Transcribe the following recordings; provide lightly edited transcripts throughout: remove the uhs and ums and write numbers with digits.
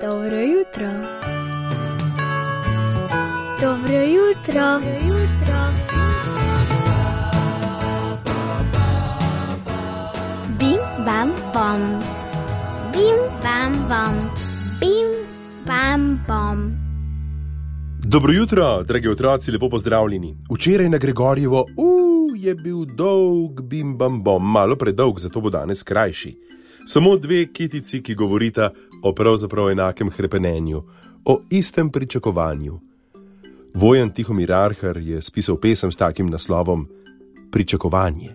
Dobro jutro. Dobro jutro. Bim, bam, bom. Bim, bam, bom. Bim, bam, bom. Dobro jutro, dragi otroci, lepo pozdravljeni. Včeraj na Gregorjevo je bil dolg bim bam bom, malo predolg, zato bo danes krajši. Samo dve kitici, ki govorita o pravzaprav enakem hrepenenju, o istem pričakovanju. Vojan Tihomir Arhar je spisal pesem s takim naslovom Pričakovanje.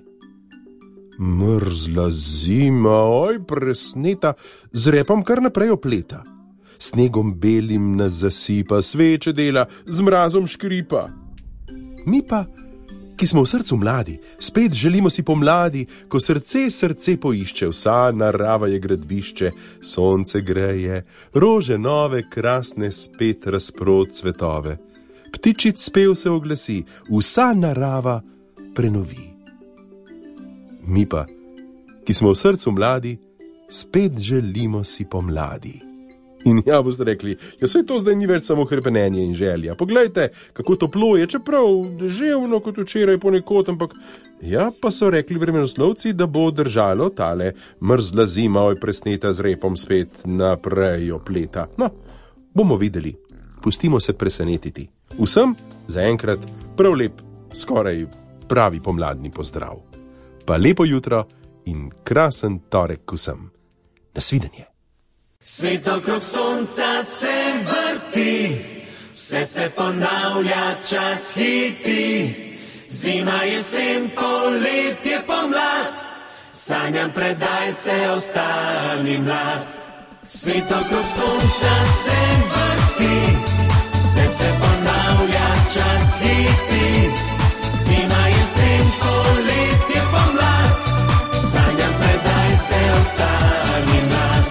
Mrzla zima, oj presneta, z repom kar naprej opleta. Snegom belim nas zasipa, sveče dela, z mrazom škripa. Mi pa, ki smo v srcu mladi, spet želimo si pomladi, ko srce poišče, vsa narava je gradbišče, sonce greje, rože nove, krasne spet razprod cvetove. Ptičic spev se oglasi, vsa narava prenovi. Mi pa, ki smo v srcu mladi, spet želimo si pomladi. In ja, boste rekli, saj to zdaj ni več samo hrepenenje in želja. Poglejte, kako toplo je, čeprav deževno kot včeraj ponekod, ampak ja, pa so rekli vremenoslovci, da bo držalo tale mrzla zima, oj presneta z repom spet naprej opleta. No, bomo videli. Pustimo se presenetiti. Vsem zaenkrat prav lep, skoraj pravi pomladni pozdrav. Pa lepo jutro in krasen torek vsem. Nasvidenje. Svet okrog sonca se vrti, vse se ponavlja, čas hiti. Zima, jesen, poletje, pomlad, sanjam predaj se, ostani mlad. Svet okrog sonca se vrti, vse se ponavlja, čas hiti. Zima, jesen, poletje, pomlad, sanjam predaj se, ostani mlad.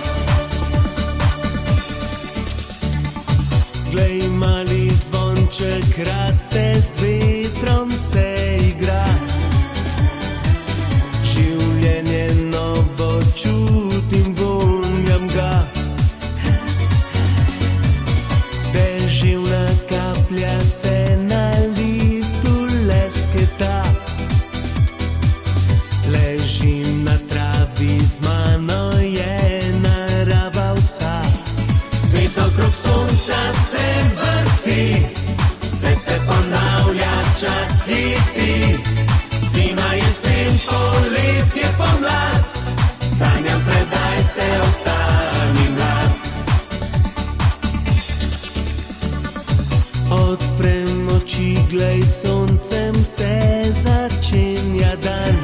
Glej, mali zvonček raste, z vetrom se igra. Življenje novo čutim, vonjam ga. Deževna kaplja se na listu lesketa. Ležim na travi, z mano je narava vsa. Svet okrog sonca se vrti, vse se ponavlja, čas hiti. Zima, jesen, poletje, pomlad, sanjam predaj se, ostani mlad. Odprem oči, glej, soncem se začenja dan.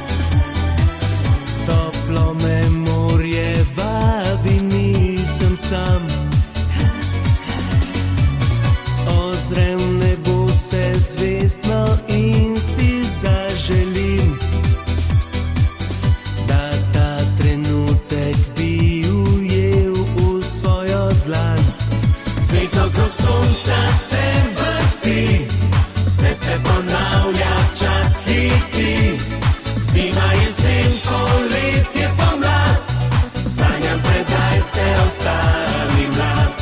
Toplo me morje vabi, nisem sam. Ozrem nebo se zvestno in si zaželim, da ta trenutek bi ujel v svojo dlan. Svet okrog sonca se vrti, vse se ponavlja, čas hiti. Zima, jesen, poletje, pomlad, sanjam predaj se, ostani mlad.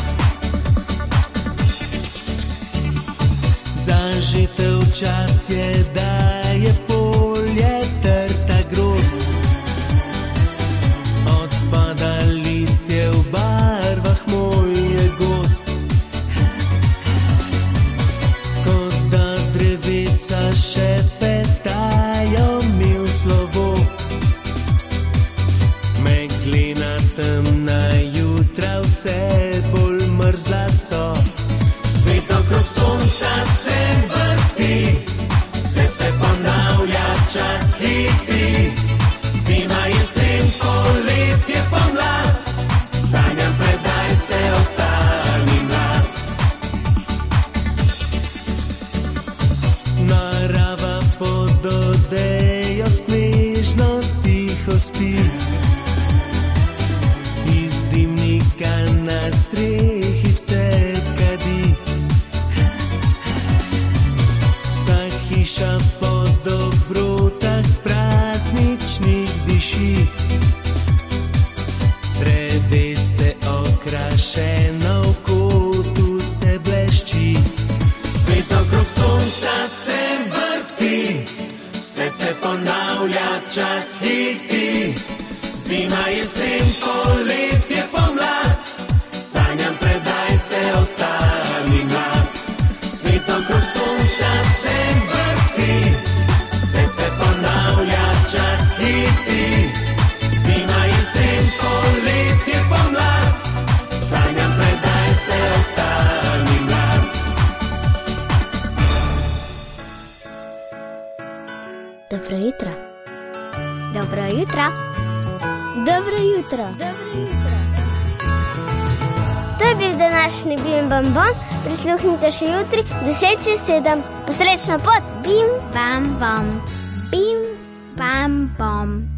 Zažitev čas je, da je polje trta grozd. Odpada listje v barvah, moj je gozd. Kot da drevesa šepetajo mi v slovo. Meglena temna jutra vse bolj mrzla so. Svet okrog sonca se vrti, vse se čas hiti. Zima, jesen, poletje, pomlad, sanjam, predaj se, ostani mlad. Svet okrog sonca se vrti, vse se ponavlja, čas hiti. Zima, jesen, poletje, pomlad, sanjam, predaj se, ostani mlad. Dobro jutro. Dobro jutro. Dobro jutro. Dobro jutro. To je bil današnji Bim Bam Bom. Prisluhnite še jutri 10:07. Posrečno pot. Bim Bam Bom. Bim Bam Bom.